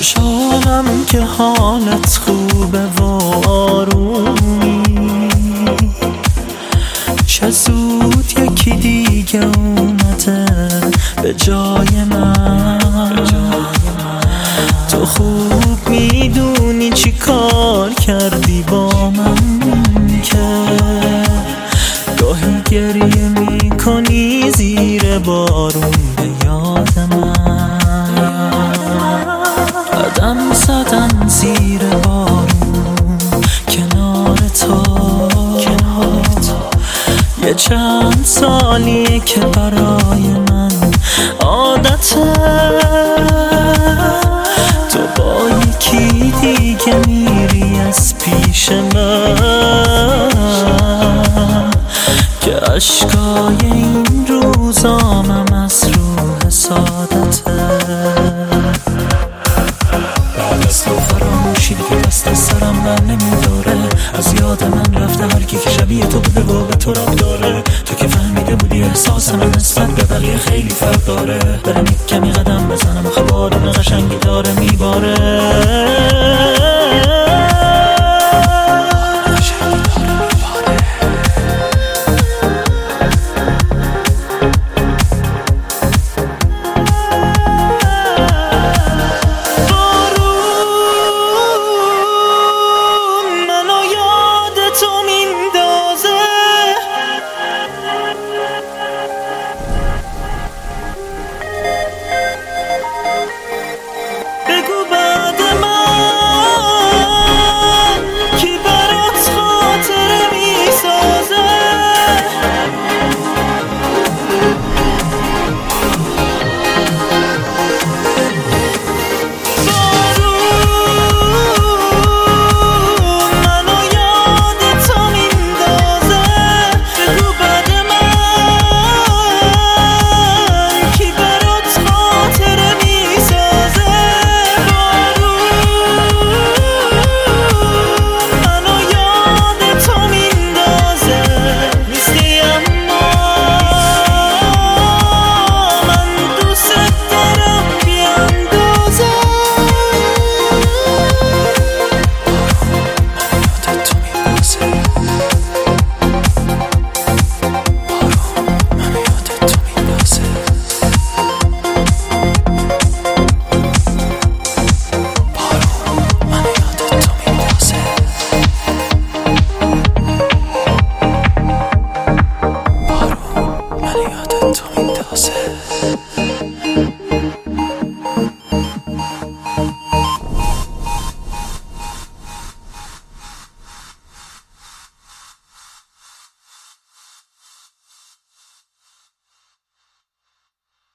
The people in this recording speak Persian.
خوشحالم که حالت خوبه و آرومی، چه زود یکی دیگه اومده به جای من. تو خوب میدونی چی کار کردی با من که گاهی گریه میکنی زیر بارون به یاد من. قدم زدن زیر بارون کنار تو، یه چند سالیه که برای من عادته. تو با یکی دیگه میری از پیش من که اشکای این روزامم از روح سعادته. بعد از تو فراموشی دیگه دست از سرم من نمیداره، از یاد من رفته هر کی که شبیه تو بوده و به تو رب داره. تو که فهمیده بودی احساس من نسبت به بقیه خیلی فرق داره. برم یک کمی قدم بزنم آخه بادون قشنگی داره میباره. تو میندازه